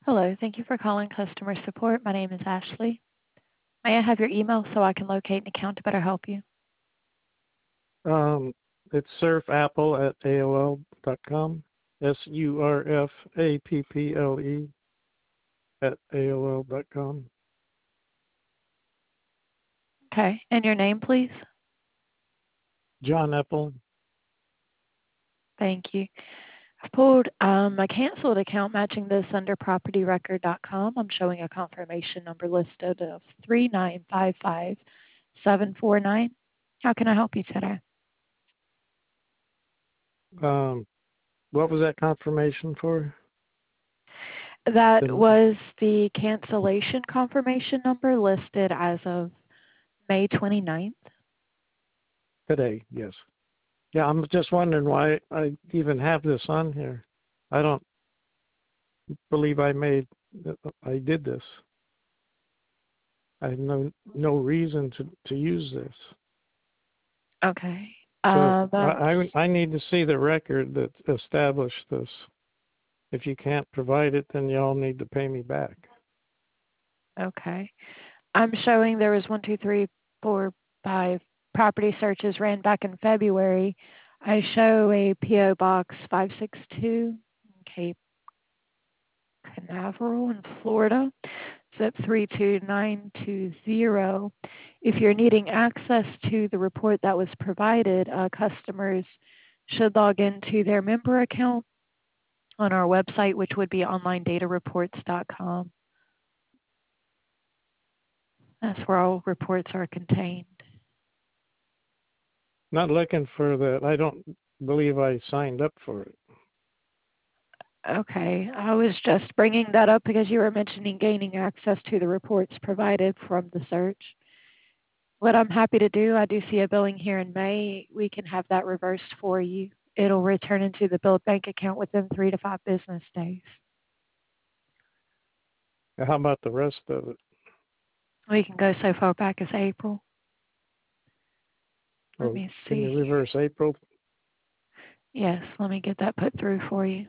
Hello. Thank you for calling customer support. My name is Ashley. May I have your email so I can locate an account to better help you? Um, it's surfapple at AOL.com. SURFAPPLE at AOL.com. Okay. And your name, please? John Apple. Thank you. I've pulled a canceled account matching this under propertyrecord.com. I'm showing a confirmation number listed of 3955749. How can I help you today? What was that confirmation for? That The, was the cancellation confirmation number listed as of May 29th. today, yes. Yeah, I'm just wondering why I even have this on here. I don't believe I did this. I have no reason to use this. Okay. So Um, I need to see the record that established this. If you can't provide it, then y'all need to pay me back. okay. I'm showing there was 1, 2, 3, 4, 5 property searches ran back in February. I show a PO Box 562, Cape Canaveral in Florida, zip 32920. If you're needing access to the report that was provided, customers should log into their member account on our website, which would be onlinedatareports.com. That's where all reports are contained. Not looking for that. I don't believe I signed up for it. Okay, I was just bringing that up because you were mentioning gaining access to the reports provided from the search. What I'm happy to do, I do see a billing here in May. We can have that reversed for you. It'll return into the billed bank account within 3 to 5 business days. How about the rest of it? We can go so far back as April. Let Or me can you see. reverse April? Yes, let me get that put through for you.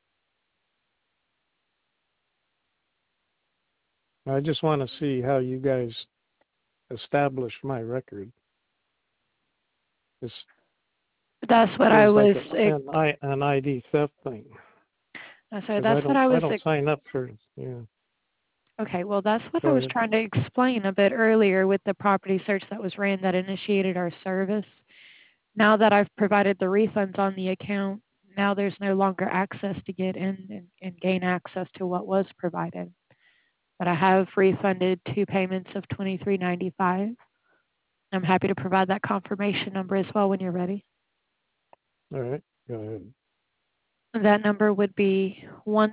I just want to see how you guys established my record. This That's what I feels like was, an ID theft thing. so Because that's what I I was, don't sign up for. Yeah. okay, well, that's what I Go was ahead. trying to explain a bit earlier with the property search that was ran that initiated our service. Now that I've provided the refunds on the account, now there's no longer access to get in and gain access to what was provided. But I have refunded 2 payments of $23.95. I'm happy to provide that confirmation number as well when you're ready. All right. Go ahead. That number would be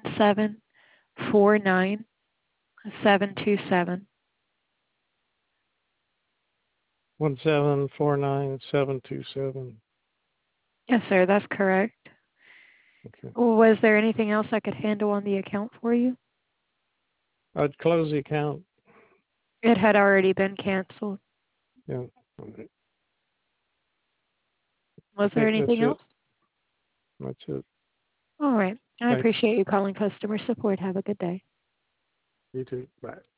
1749727. 1749727. Yes, sir, that's correct. Okay. Was there anything else I could handle on the account for you? I'd close the account. It had already been canceled. Yeah. All right. Was there Okay. That's anything it. else? That's it. All right. I Thanks. appreciate you calling customer support. Have a good day. You too. Bye.